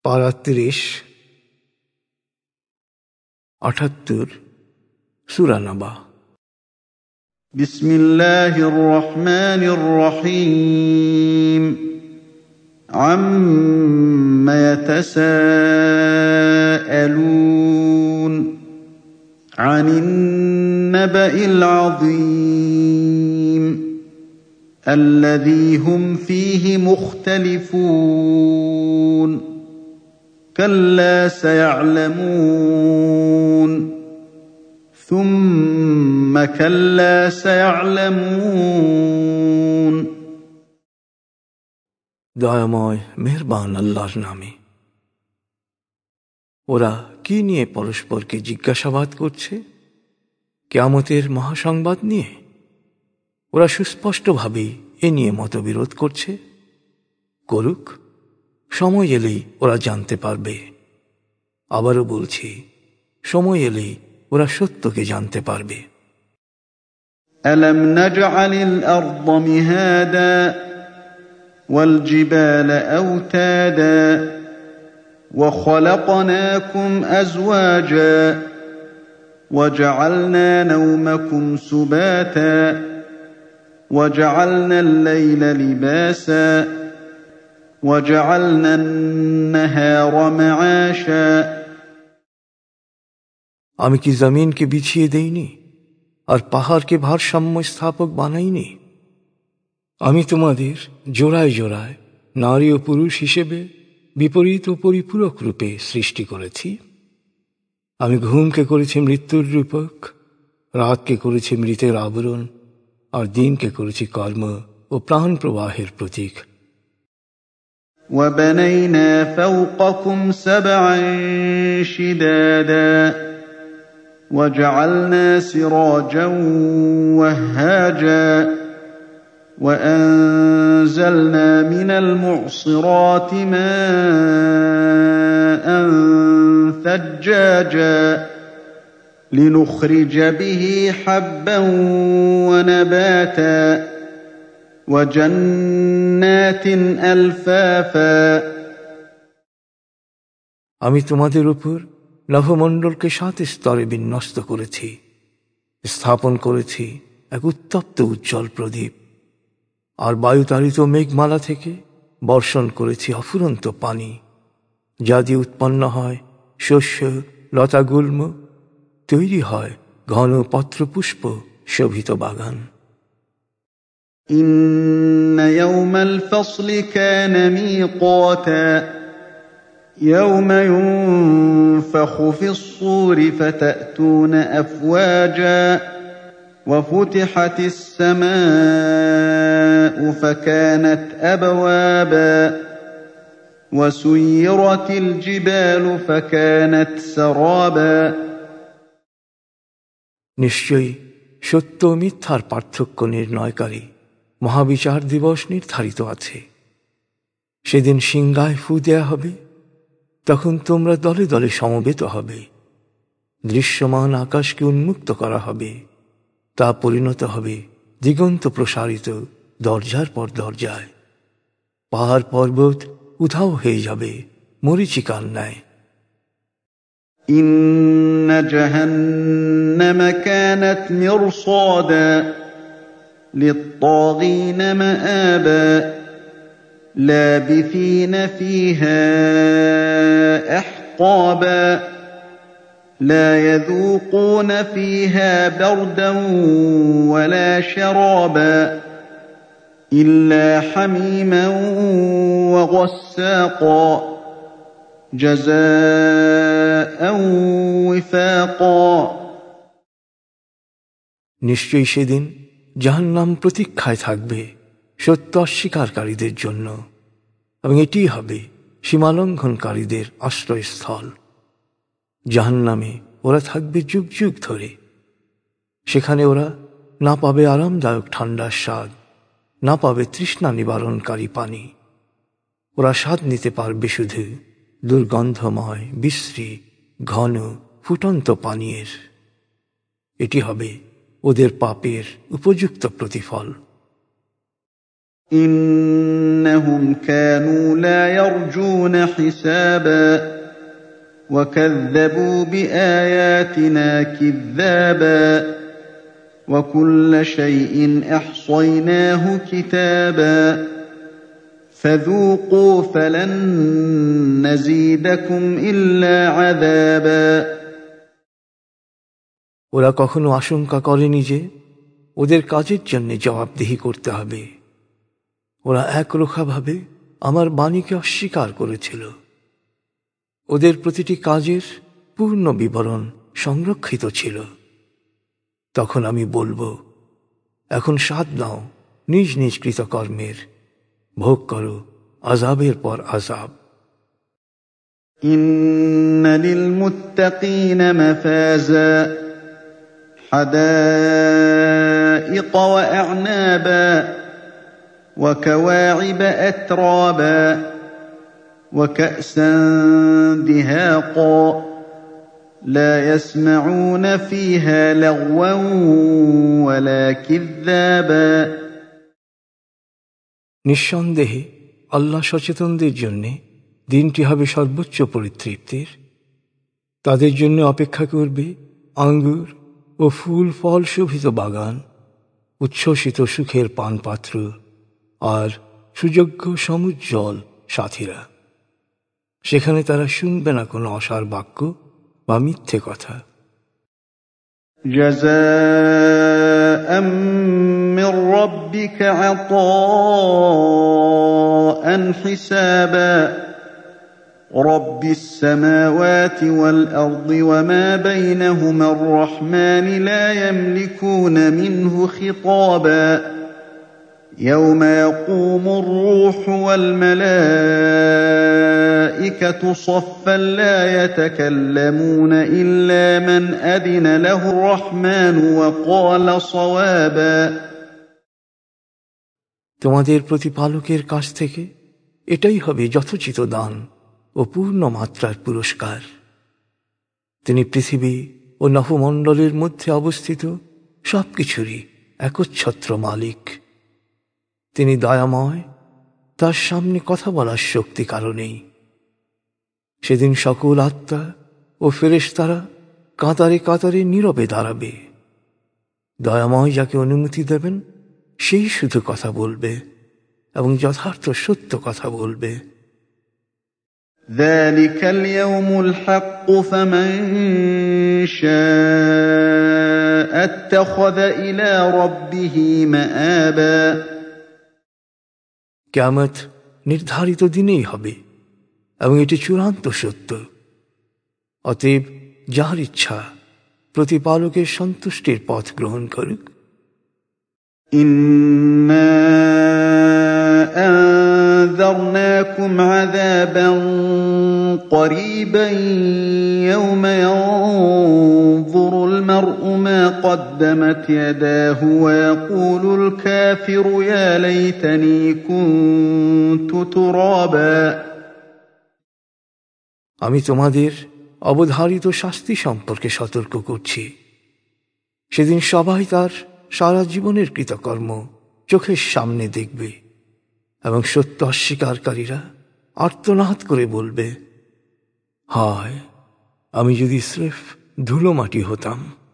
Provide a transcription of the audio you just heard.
পারা 30, 78, সূরা নাবা। বিসমিল্লাহির রহমানির রহিম। আম্মা ইয়াতাসাআলুন আনিন নাবাইল আযীম الذي هم فيه مختلفون كلا سيعلمون ثم كلا سيعلمون দয়াময় মেহেরবান আল্লাহর নামে। ওরা কি নিয়ে পরস্পরকে জিজ্ঞাসাবাদ করছে? কিয়ামতের মহাসংবাদ নিয়ে। ওরা সুস্পষ্টভাবেই এ নিয়ে মতবিরোধ করছে। করুক, সময় এলেই ওরা জানতে পারবে। আবারও বলছি, সময় এলেই ওরা সত্যকে জানতে পারবে। ألم نجعل الأرض مهادا والجبال أوتادا وخلقناكم أزواجا وجعلنا نومكم سباتا وجعلنا الليل لباسا وجعلنا النهار معاشا আমি কি জমিনকে বিছিয়ে দেইনি আর পাহাড়কে ভারসাম্য স্থাপক বানাইনি? আমি তোমাদের জোড়ায় জোড়ায় নারী ও পুরুষ হিসেবে বিপরীত ও পরিপূরক রূপে সৃষ্টি করেছি। আমি ঘুমকে করেছি মৃত্যুর রূপক, রাতকে করেছি মৃতের আবরণ, আর দিনকে করেছি কর্ম ও প্রাণ প্রবাহের প্রতীক। وَبَنَيْنَا فَوْقَكُمْ سَبْعًا شِدَادًا وَجَعَلْنَا سِرَاجًا وَهَّاجًا وَأَنزَلْنَا مِنَ الْمُعْصِرَاتِ مَاءً ثَجَّاجًا لِنُخْرِجَ بِهِ حَبًّا وَنَبَاتًا وَجَنَّاتٍ أَلْفَافًا আমি তোমাদের উপর নভমণ্ডলকে 7 স্তরে বিন্যস্ত করেছি, স্থাপন করেছি এক উত্তপ্ত উজ্জ্বল প্রদীপ, আর বায়ুতাড়িত মেঘমালা থেকে বর্ষণ করেছি অফুরন্ত পানি, যা দিয়ে উৎপন্ন হয় শস্য, লতাগুল্ম, তৈরি হয় ঘন পত্রপুষ্প শোভিত বাগান। إن يوم الفصل كان ميقاتا يوم ينفخ في الصور فتأتون أفواجا وفتحت السماء فكانت أبوابا وسيرت الجبال فكانت سرابا নিশ্চয়ই সত্য ও মিথ্যার পার্থক্য নির্ণয়কারী মহাবিচার দিবস নির্ধারিত আছে। সেদিন সিংহায় ফু দেয়া হবে, তখন তোমরা দলে দলে সমবেত হবে। দৃশ্যমান আকাশকে উন্মুক্ত করা হবে, তা পরিণত হবে দিগন্ত প্রসারিত দরজার পর দরজায়। পাহাড় পর্বত উধাও হয়ে যাবে মরীচিকার ন্যায়। إن جهنم كانت مرصادا للطاغين مآبا لابثين فيها أحقابا لا يذوقون فيها بردا ولا شرابا إلا حميما وغساقا جزاء وفاقا নিশ্চয়ই সেদিন জাহান্নাম প্রতীক্ষায় থাকবে সত্য অস্বীকারীদের জন্য, এবং এটি হবে সীমালঙ্ঘনকারীদের আশ্রয়স্থল। জাহান্নামে ওরা থাকবে যুগ যুগ ধরে। সেখানে ওরা না পাবে আরামদায়ক ঠান্ডার স্বাদ, না পাবে তৃষ্ণা নিবারণকারী পানি। ওরা স্বাদ নিতে পারবে শুধু দুর্গন্ধময় বিশ্রী ঘন ফুটন্ত পানীয়ের। এটি হবে ওদের পাপের উপযুক্ত প্রতিফল। إنهم كانوا لا يرجون حسابا وكذبوا بآياتنا كذابا وكل شيء أحصيناه كتابا فذوقوا فلن نزيدكم إلا عذابا ওরা কখনো আশঙ্কা করেনি যে ওদের কাজের জন্য জবাবদিহি করতে হবে। ওরা একরোখাভাবে আমার বাণীকে অস্বীকার করেছিল। ওদের প্রতিটি কাজের পূর্ণ বিবরণ সংরক্ষিত ছিল। তখন আমি বলবো, এখন স্বাদ নাও নিজ নিজ কৃতকর্মের, ভোগ করো আযাবের পর আযাব। ইন্না লিল মুত্তাকিনা মাফাজা حدائق وأعنابا وكواعب أترابا وكأسا دهاقا لا يسمعون فيها لغوا ولا كذابا নিঃসন্দেহে আল্লাহ সচেতনদের জন্য দিনটি হবে সর্বোচ্চ পরিতৃপ্তির। তাদের জন্য অপেক্ষা করবে আঙ্গুর ও ফুল ফল শোভিত বাগান, উচ্ছ্বসিত সুখের পানপাত্র আর সুযোগ্য সমুজ্জ্বল সাথীরা। সেখানে তারা শুনবে না কোনো অসার বাক্য বা মিথ্যে কথা। জাযাআম মির রাব্বিকা আতাআন হিসাবা رب السماوات والأرض وما بينهما الرحمن لا يملكون منه خطابا يوم يقوم الروح والملائكة صفا لا يتكلمون إلا من أذن له الرحمن وقال صوابا তোমাদের প্রতিপালকের কাছ থেকে এটাই হবে যথোচিত দান ও পূর্ণ মাত্রার পুরস্কার। তিনি পৃথিবী ও নভমণ্ডলের মধ্যে অবস্থিত সবকিছুরই একচ্ছত্র মালিক। তিনি দয়াময়, তার সামনে কথা বলার শক্তি কারণেই। সেদিন সকল আত্মা ও ফেরেশতারা কাতারে কাতারে নীরবে দাঁড়াবে। দয়াময় যাকে অনুমতি দেবেন সেই শুধু কথা বলবে এবং যথার্থ সত্য কথা বলবে। ذلك اليوم الحق فمن شاء اتخذ إلى ربه مآبا কিয়ামত নির্ধারিত দিনেই হবে এবং এটি চূড়ান্ত সত্য। অতএব যার ইচ্ছা প্রতিপালকের সন্তুষ্টির পথ গ্রহণ করুক। ইন্না أنذرناكم عذابا قريبا يوم ينظر المرء ما قدمت يداه ويقول الكافر يا ليتني كنت ترابا আমি তোমাদের অবধারিত শাস্তি সম্পর্কে সতর্ক করছি। সেদিন সবাই তার সারা জীবনের কৃতকর্ম চোখের সামনে দেখবে এবং সত্য অস্বীকারীরা আর্তনাদ করে বলবে, হায় আমি যদি স্রেফ ধুলো মাটি হতাম।